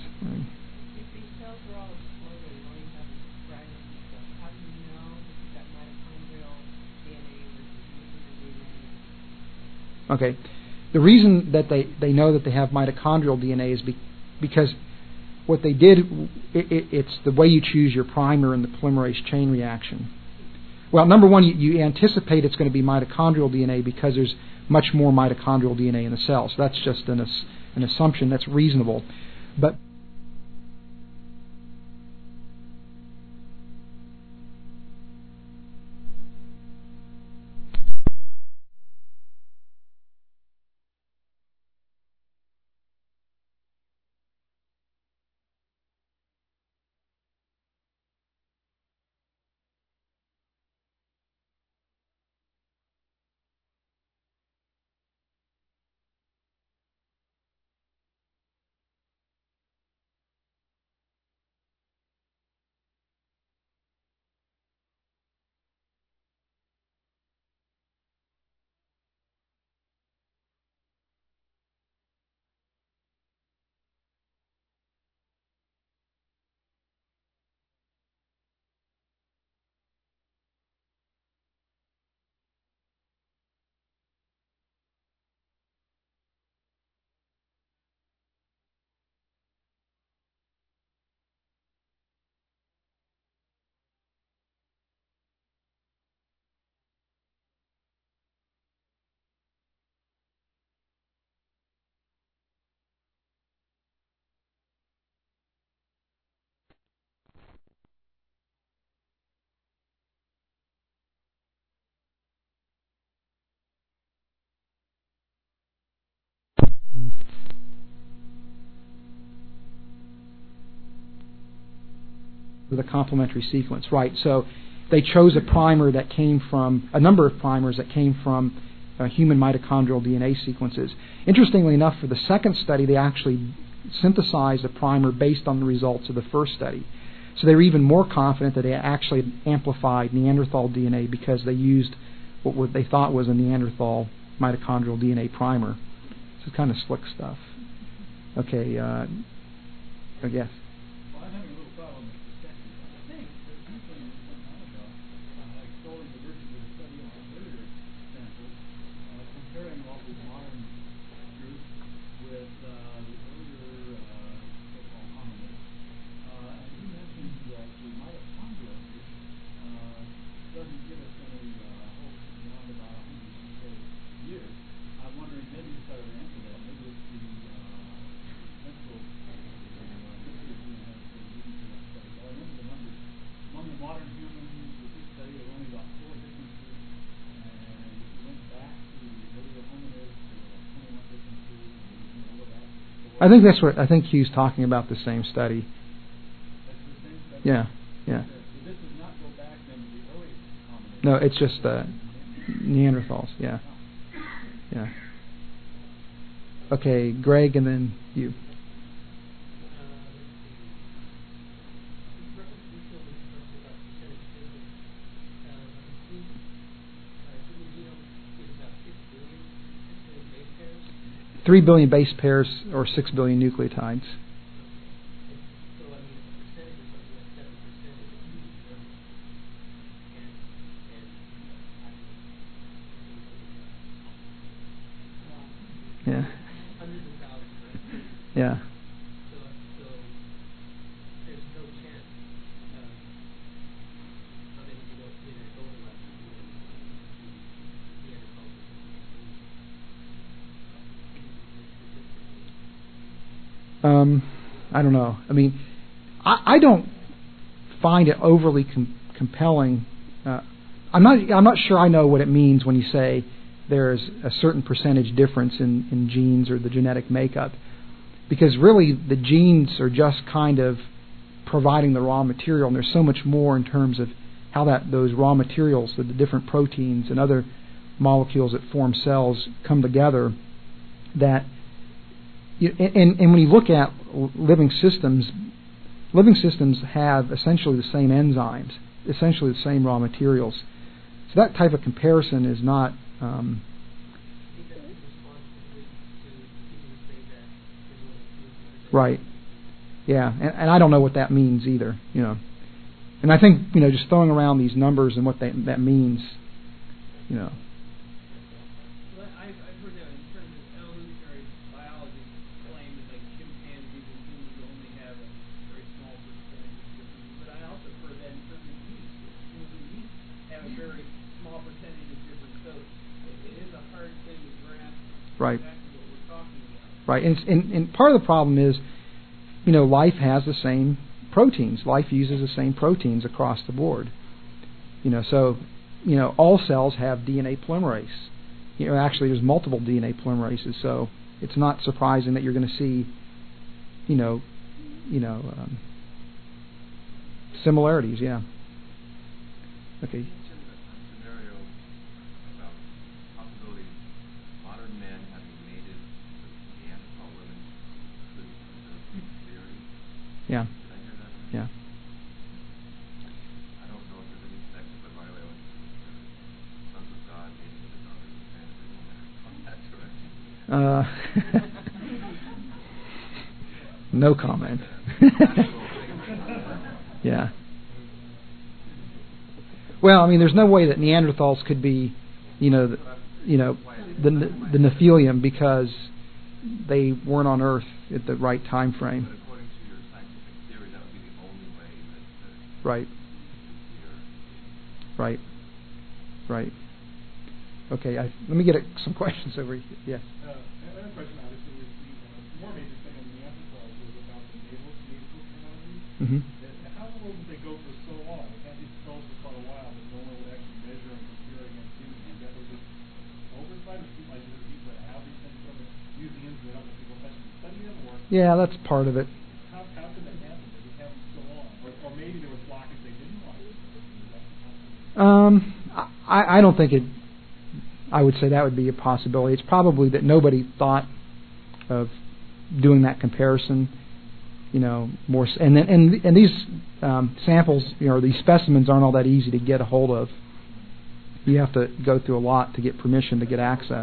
Okay. The reason that they know that they have mitochondrial DNA is because what they did, it's the way you choose your primer in the polymerase chain reaction. Well, number one, you anticipate it's going to be mitochondrial DNA because there's much more mitochondrial DNA in the cell. So that's just an assumption that's reasonable. But with a complementary sequence, right? So they chose a primer that came from a number of primers that came from human mitochondrial DNA sequences. Interestingly enough, for the second study, they actually synthesized a primer based on the results of the first study. So they were even more confident that they actually amplified Neanderthal DNA because they used what they thought was a Neanderthal mitochondrial DNA primer. So it's kind of slick stuff. Okay, I guess. Well, I'm having a little problem with the second. I think that you claimed some time ago, exploring the virtues of the study on earlier samples, comparing what was modern truth with the earlier so-called hominids. And you mentioned that the mitochondrial group doesn't give us any hope beyond about 100 years. I'm wondering, maybe you started to answer that. Maybe it's the central among the modern humans with this study, there are only about 4 differences, and if you went back to the earlier hominids, there were like 21 differences, and you can go back to 4. I think Hugh's talking about the same study. That's the same study? Yeah, yeah. So this does not go back then to the early hominids? No, it's just Neanderthals, yeah. Yeah. Okay, Greg, and then you. 3 billion base pairs or 6 billion nucleotides. Yeah. Yeah. I don't know. I mean, I don't find it overly compelling. I'm not sure I know what it means when you say there's a certain percentage difference in genes or the genetic makeup, because really the genes are just kind of providing the raw material, and there's so much more in terms of how those raw materials, the different proteins and other molecules that form cells come together. That and when you look at living systems have essentially the same enzymes, essentially the same raw materials. So that type of comparison is not. Right. Yeah, and I don't know what that means either. And I think just throwing around these numbers and what that means. Well, I've heard that in terms of evolutionary biology, claim that like chimpanzees and humans only have a very small percentage of differences. But I also heard that in terms of yeast, humans and yeast have a very small percentage of difference. So it is a hard thing to grasp right. exactly what we're talking about. Right, and part of the problem is, life has the same proteins. Life uses the same proteins across the board. So all cells have DNA polymerase. Actually, there's multiple DNA polymerases, so it's not surprising that you're going to see, similarities. Yeah. Okay. Yeah. Yeah. I don't know if there's any sex, but by the way, sons of God, maybe the daughters of man, that direction. No comment. Yeah. Well, I mean, there's no way that Neanderthals could be, the Nephilim, because they weren't on Earth at the right time frame. Right. Right. Right. Okay. Let me get some questions over here. Yes. Another question, obviously, was the more major thing in Neanderthals was about the naval technology. Mm-hmm. How long did they go for so long? They had these skulls for quite a while, but no one would actually measure and compare against humans. And that was just oversight, or people like people that have these things from museums that other people actually study them, or yeah, that's part of it. How could that happen? Did it happen so long? Or maybe there was I don't think it. I would say that would be a possibility. It's probably that nobody thought of doing that comparison. More, and these samples, these specimens aren't all that easy to get a hold of. You have to go through a lot to get permission to get access.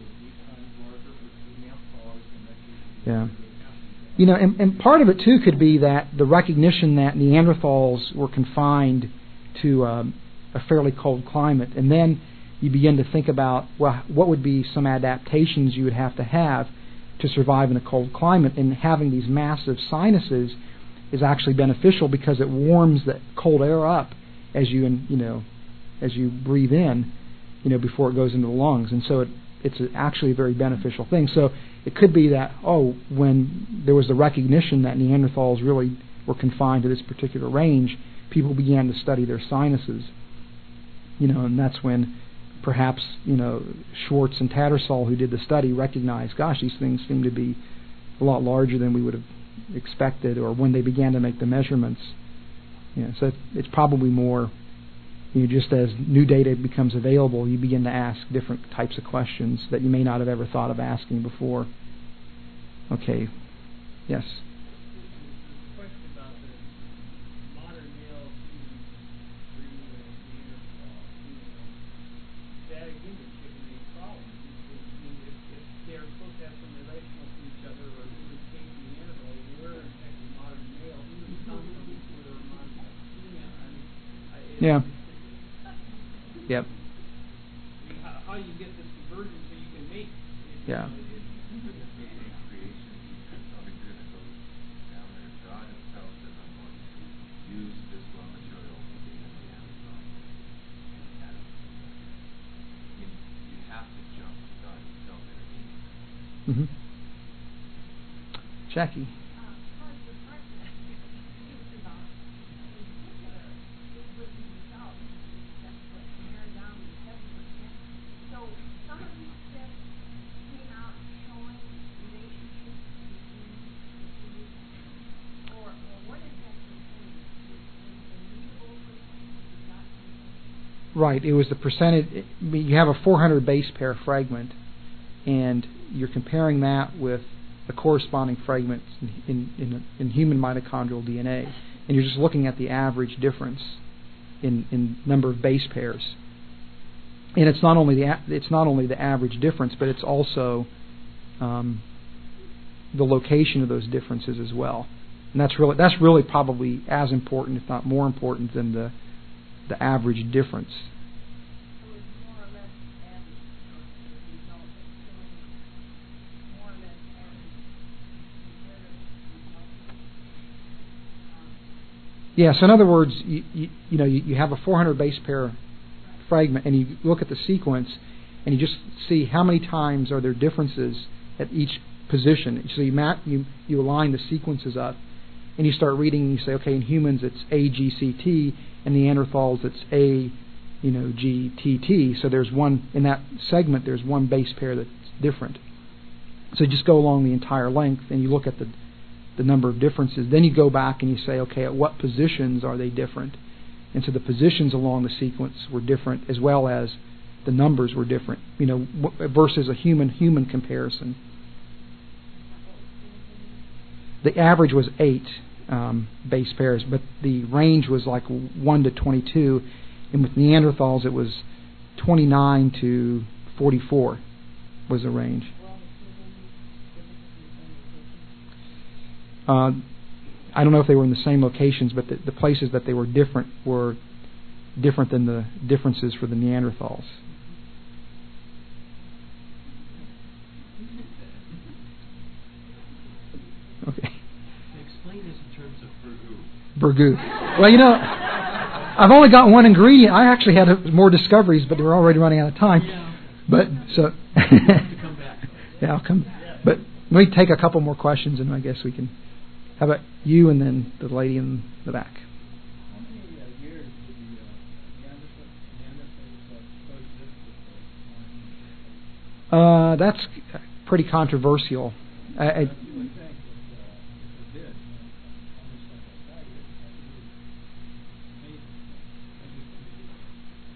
Yeah. And part of it too could be that the recognition that Neanderthals were confined to a fairly cold climate, and then you begin to think about, well, what would be some adaptations you would have to survive in a cold climate, and having these massive sinuses is actually beneficial because it warms the cold air up as you breathe in, before it goes into the lungs, and so it's actually a very beneficial thing. So it could be that when there was the recognition that Neanderthals really were confined to this particular range, people began to study their sinuses, and that's when perhaps Schwartz and Tattersall, who did the study, recognized, gosh, these things seem to be a lot larger than we would have expected, or when they began to make the measurements. So it's probably more, just as new data becomes available, you begin to ask different types of questions that you may not have ever thought of asking before. Okay. Yes. Yeah. Yep. How you get this convergence so you can make? Yeah. Mm-hmm. Jackie. Right. It was the percentage. You have a 400 base pair fragment, and you're comparing that with the corresponding fragments in human mitochondrial DNA, and you're just looking at the average difference in number of base pairs. And it's not only the average difference, but it's also the location of those differences as well. And that's really probably as important, if not more important, than the average difference. So it's more or less average, the result more or less average result. Yeah, so in other words, you have a 400 base pair fragment, and you look at the sequence, and you just see how many times are there differences at each position. So you align the sequences up, and you start reading, and you say, okay, in humans it's AGCT, and Neanderthals it's AGTT. So there's one in that segment. There's one base pair that's different. So you just go along the entire length, and you look at the number of differences. Then you go back and you say, okay, at what positions are they different? And so the positions along the sequence were different, as well as the numbers were different. Versus a human comparison. The average was 8 base pairs, but the range was like 1 to 22, and with Neanderthals it was 29 to 44 was the range. I don't know if they were in the same locations, but the places that they were different than the differences for the Neanderthals. Okay. Explain this in terms of Burgoo. Well, I've only got one ingredient. I actually had more discoveries, but we're already running out of time. Yeah. But so. Come back. Yeah, I'll come. But let me take a couple more questions, and I guess we can. How about you and then the lady in the back? How many years did the Neanderthals coexist with That's pretty controversial. you would think that if it did, almost like a faggot,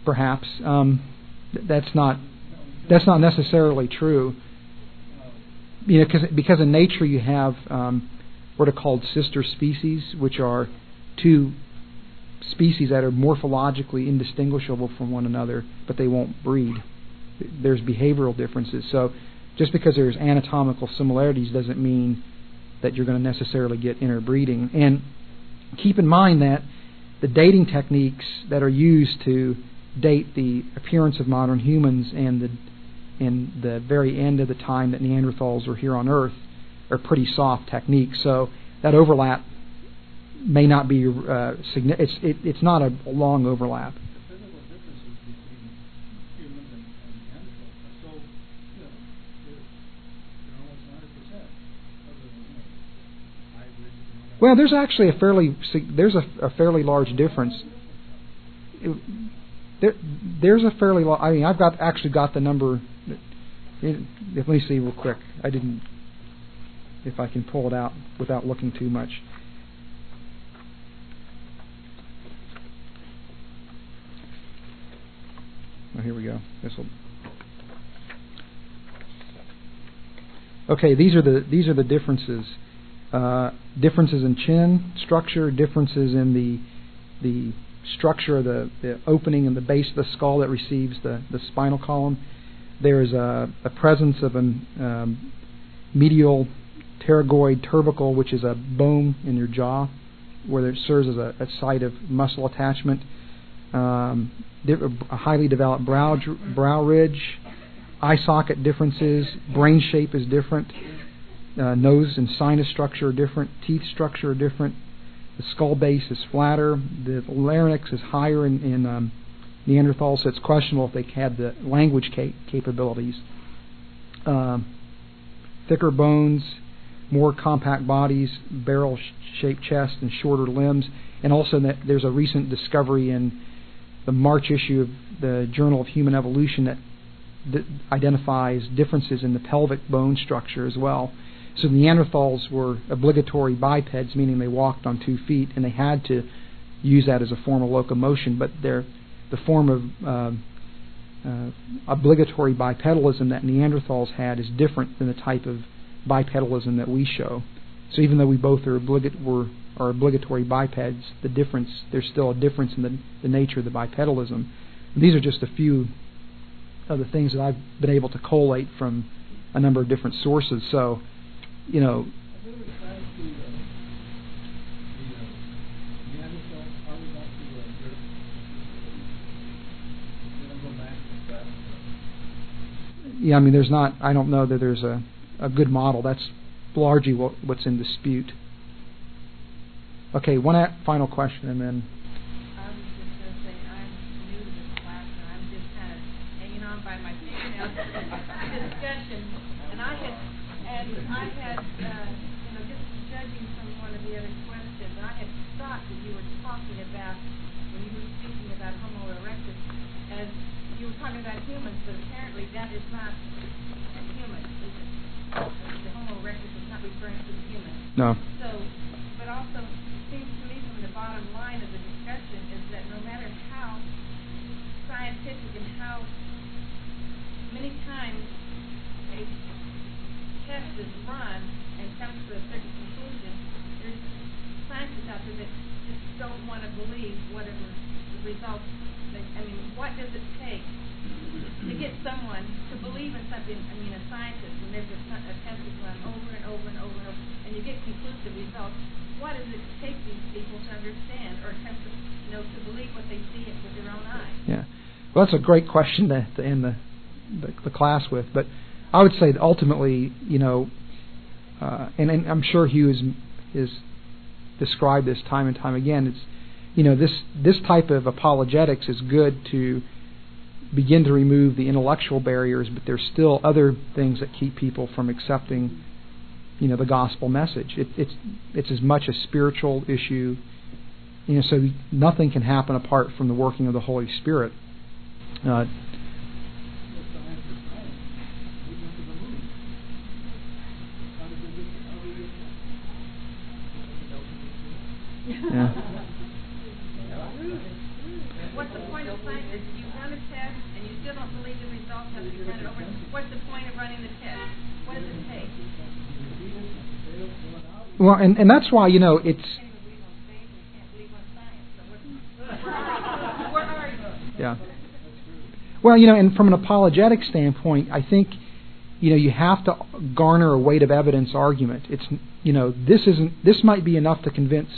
perhaps. That's not necessarily true. Because in nature you have what are called sister species, which are two species that are morphologically indistinguishable from one another, but they won't breed. There's behavioral differences. So just because there's anatomical similarities doesn't mean that you're going to necessarily get interbreeding. And keep in mind that the dating techniques that are used to date the appearance of modern humans and the very end of the time that Neanderthals were here on Earth are pretty soft techniques. So that overlap may not be it's not a long overlap. The physical differences between humans and Neanderthals are so, they're almost 100%. Other than, hybrids and all that. Well, there's actually a fairly large difference. There's a fairly large. I mean, I've actually got the number. Let me see real quick. If I can pull it out without looking too much. Oh, here we go. Okay, these are the differences. Differences in chin structure, differences in the structure of the opening in the base of the skull that receives the spinal column. There is a presence of a medial pterygoid turbicle, which is a bone in your jaw, where it serves as a site of muscle attachment. A highly developed brow ridge, eye socket differences, brain shape is different, nose and sinus structure are different, teeth structure are different, the skull base is flatter, the larynx is higher in Neanderthals, so it's questionable if they had the language capabilities. Thicker bones, more compact bodies, barrel-shaped chest, and shorter limbs, and also that there's a recent discovery in the March issue of the Journal of Human Evolution that identifies differences in the pelvic bone structure as well. So Neanderthals were obligatory bipeds, meaning they walked on 2 feet, and they had to use that as a form of locomotion. But the form of obligatory bipedalism that Neanderthals had is different than the type of bipedalism that we show. So even though we both are obligatory bipeds, there's still a difference in the nature of the bipedalism. And these are just a few of the things that I've been able to collate from a number of different sources. So, yeah, I mean, I don't know that there's a good model. That's largely what's in dispute. Okay, one final question, and then. I was just going to say, I'm new to this class, and I'm just kind of hanging on by my fingernails to the discussion. And I had, just judging from one of the other questions, I had thought that you were talking about, when you were speaking about Homo erectus, as you were talking about humans, but apparently that is not a human, is it? The Homo erectus is not referring to the human. No. So, but also, seems to me from the bottom line of the discussion is that no matter how scientific and how many times a test is run and comes to a certain conclusion, there's scientists out there that just don't want to believe whatever the results. What does it take to get someone to believe in something? A scientist, when there's a test is run over and over and over and over, and you get conclusive results. What does it take these people to understand or attempt to believe what they see with their own eyes? Yeah, well, that's a great question to end the class with. But I would say that ultimately, and I'm sure Hugh is described this time and time again. It's this type of apologetics is good to begin to remove the intellectual barriers, but there's still other things that keep people from accepting the gospel message. It's as much a spiritual issue. So nothing can happen apart from the working of the Holy Spirit. What's the point of real scientist, you run a test and you still don't believe the results have to be sent over. What's the point of running the test? What does it take? Well, and that's why, it's... Can't even believe on faith and can't believe on science. So where are you? Yeah. Well, and from an apologetic standpoint, I think, you have to garner a weight of evidence argument. It's, this might be enough to convince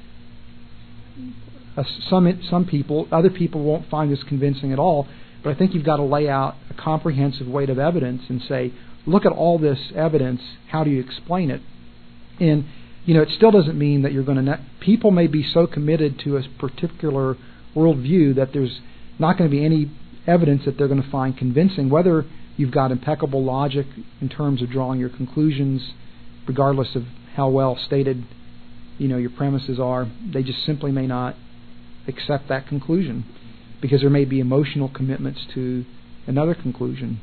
some people. Other people won't find this convincing at all. But I think you've got to lay out a comprehensive weight of evidence and say, look at all this evidence. How do you explain it? And, it still doesn't mean that you're going to... People may be so committed to a particular worldview that there's not going to be any evidence that they're going to find convincing, whether you've got impeccable logic in terms of drawing your conclusions, regardless of how well stated, your premises are. They just simply may not accept that conclusion because there may be emotional commitments to another conclusion.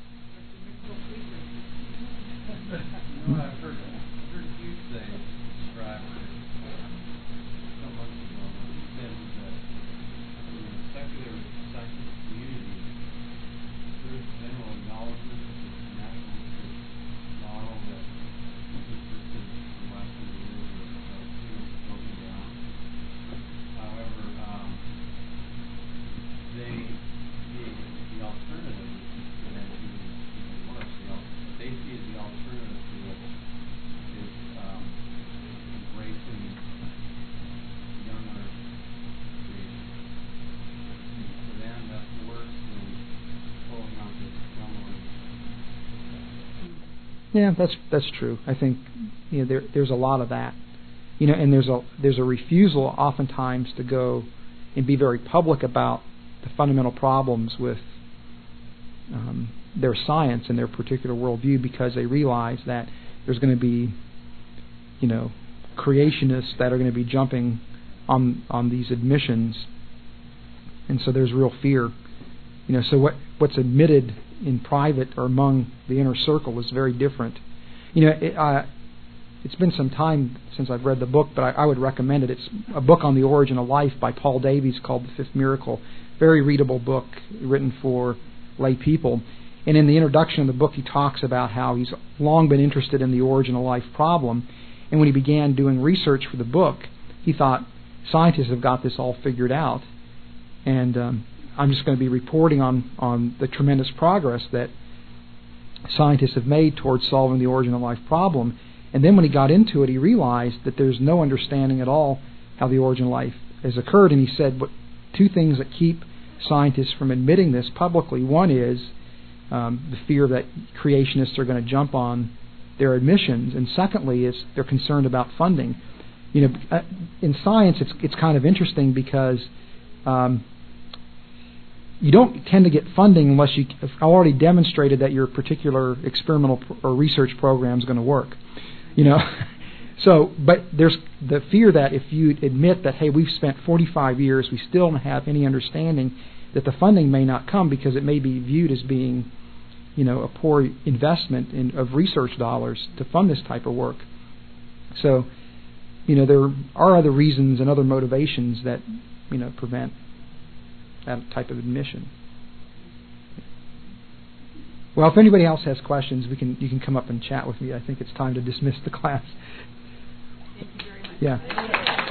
I've heard you say, describe so much ago, you said that in the secular scientific community, there is general acknowledgement of this naturalistic model that existed in the last few years of things broken down. However, the alternative to that is even worse. They see as the alternative to it is embracing young earth creation. And for them, that's worse than holding on to crumbling. Yeah, that's true. I think there's a lot of that, and there's a refusal oftentimes to go and be very public about the fundamental problems with their science and their particular worldview because they realize that there's going to be, creationists that are going to be jumping on these admissions, and so there's real fear. So what's admitted in private or among the inner circle is very different. It's been some time since I've read the book, but I would recommend it. It's a book on the origin of life by Paul Davies called The Fifth Miracle. Very readable book written for lay people. And in the introduction of the book, he talks about how he's long been interested in the origin of life problem. And when he began doing research for the book, he thought, scientists have got this all figured out. And I'm just going to be reporting on the tremendous progress that scientists have made towards solving the origin of life problem. And then when he got into it, he realized that there's no understanding at all how the origin of life has occurred. And he said, two things that keep scientists from admitting this publicly. One is the fear that creationists are going to jump on their admissions, and secondly is they're concerned about funding. In science, it's kind of interesting because you don't tend to get funding unless you have already demonstrated that your particular experimental or research program is going to work. So, but there's the fear that if you admit that, hey, we've spent 45 years, we still don't have any understanding, that the funding may not come because it may be viewed as being, a poor investment of research dollars to fund this type of work. So, there are other reasons and other motivations that, prevent that type of admission. Well, if anybody else has questions, you can come up and chat with me. I think it's time to dismiss the class. Thank you very much. Yeah.